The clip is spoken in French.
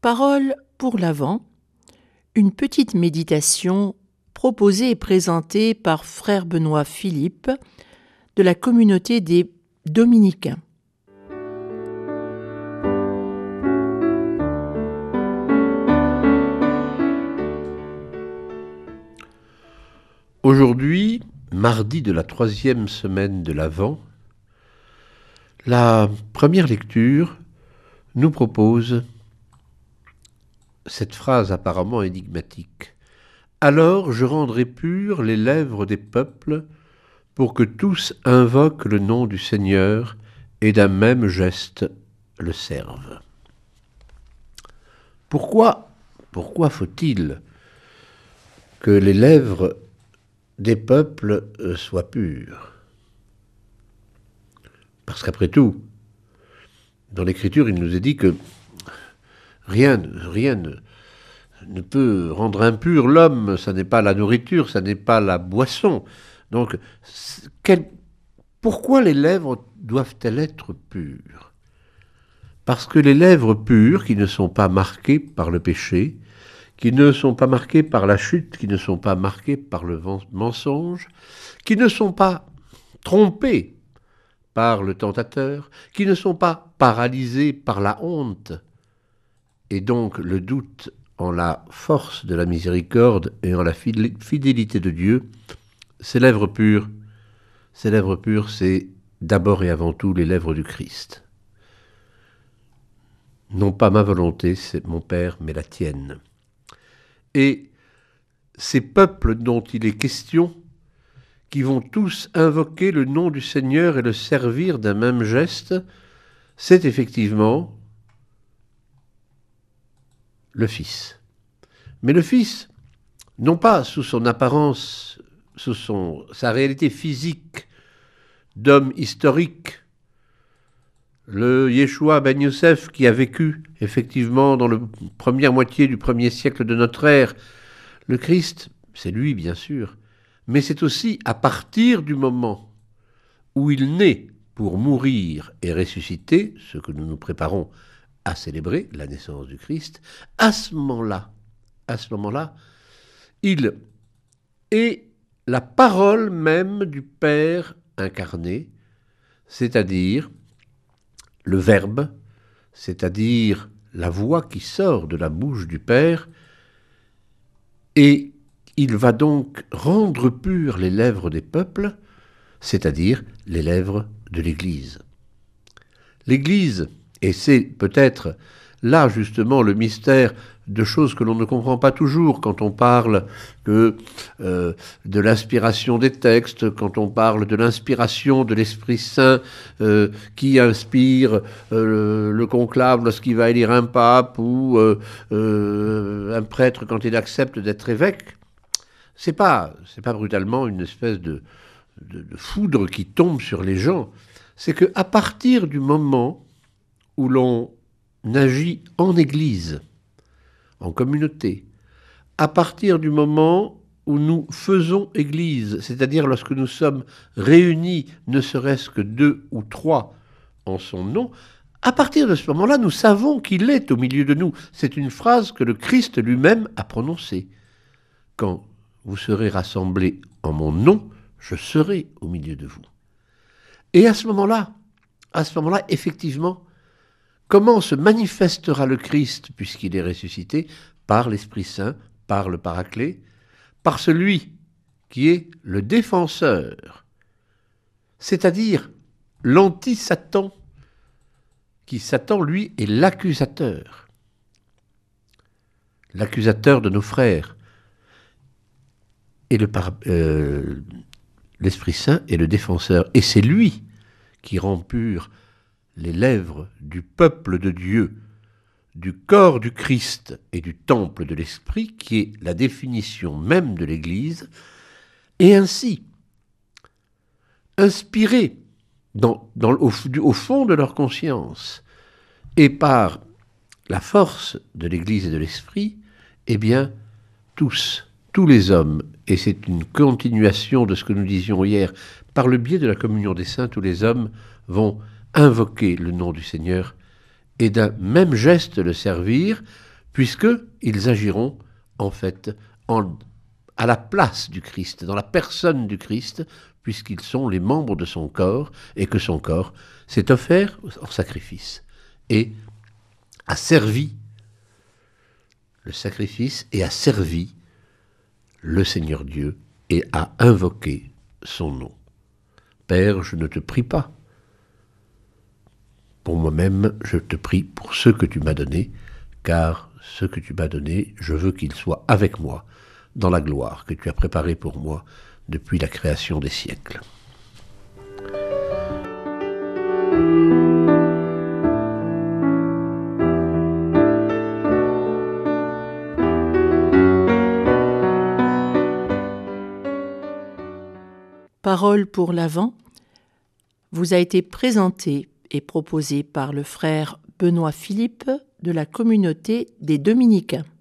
Parole pour l'Avent, une petite méditation proposée et présentée par Frère Benoît Philippe de la communauté des Dominicains. Aujourd'hui, mardi de la 3e semaine de l'Avent, la première lecture nous propose cette phrase apparemment énigmatique. « Alors je rendrai pures les lèvres des peuples pour que tous invoquent le nom du Seigneur et d'un même geste le servent. » Pourquoi faut-il que les lèvres des peuples soient pures? Parce qu'après tout, dans l'Écriture, il nous est dit que rien ne peut rendre impur l'homme, ça n'est pas la nourriture, ça n'est pas la boisson. Donc, pourquoi les lèvres doivent-elles être pures? Parce que les lèvres pures, qui ne sont pas marquées par le péché, qui ne sont pas marquées par la chute, qui ne sont pas marquées par le mensonge, qui ne sont pas trompées par le tentateur, qui ne sont pas paralysées par la honte, et donc le doute en la force de la miséricorde et en la fidélité de Dieu, ces lèvres pures, c'est d'abord et avant tout les lèvres du Christ. Non pas ma volonté, c'est mon Père, mais la tienne. Et ces peuples dont il est question, qui vont tous invoquer le nom du Seigneur et le servir d'un même geste, c'est effectivement le Fils. Mais le Fils, non pas sous son apparence, sa réalité physique d'homme historique, le Yeshua ben Youssef qui a vécu effectivement dans la première moitié du 1er siècle de notre ère, le Christ, c'est lui bien sûr, mais c'est aussi à partir du moment où il naît pour mourir et ressusciter, ce que nous nous préparons à célébrer, la naissance du Christ, à ce moment-là, il est la parole même du Père incarné, c'est-à-dire le Verbe, c'est-à-dire la voix qui sort de la bouche du Père, et il va donc rendre pures les lèvres des peuples, c'est-à-dire les lèvres de l'Église. L'Église, et c'est peut-être là justement le mystère de choses que l'on ne comprend pas toujours quand on parle de l'inspiration des textes, quand on parle de l'inspiration de l'Esprit Saint qui inspire le conclave lorsqu'il va élire un pape ou un prêtre quand il accepte d'être évêque. C'est pas brutalement une espèce de foudre qui tombe sur les gens. C'est qu'à partir du moment où l'on agit en Église, en communauté, à partir du moment où nous faisons Église, c'est-à-dire lorsque nous sommes réunis, ne serait-ce que 2 ou 3 en son nom, à partir de ce moment-là, nous savons qu'il est au milieu de nous. C'est une phrase que le Christ lui-même a prononcée. Quand vous serez rassemblés en mon nom, je serai au milieu de vous. Et à ce moment-là, effectivement, comment se manifestera le Christ puisqu'il est ressuscité? Par l'Esprit Saint, par le Paraclet, par celui qui est le défenseur, c'est-à-dire l'anti-Satan, qui Satan, lui, est l'accusateur de nos frères. Et l'Esprit Saint est le défenseur. Et c'est lui qui rend pures les lèvres du peuple de Dieu, du corps du Christ et du temple de l'Esprit, qui est la définition même de l'Église, et ainsi, inspirés au fond de leur conscience, et par la force de l'Église et de l'Esprit, eh bien, tous les hommes, et c'est une continuation de ce que nous disions hier, par le biais de la communion des saints, tous les hommes vont invoquer le nom du Seigneur et d'un même geste le servir, puisqu'ils agiront en fait à la place du Christ, dans la personne du Christ, puisqu'ils sont les membres de son corps, et que son corps s'est offert en sacrifice, et a servi le sacrifice, et a servi le Seigneur Dieu, et a invoqué son nom. Père, je ne te prie pas pour moi-même, je te prie pour ceux que tu m'as donnés, car ceux que tu m'as donnés, je veux qu'ils soient avec moi dans la gloire que tu as préparée pour moi depuis la création des siècles. Parole pour l'Avent vous a été présentée et proposée par le frère Benoît Philippe de la communauté des Dominicains.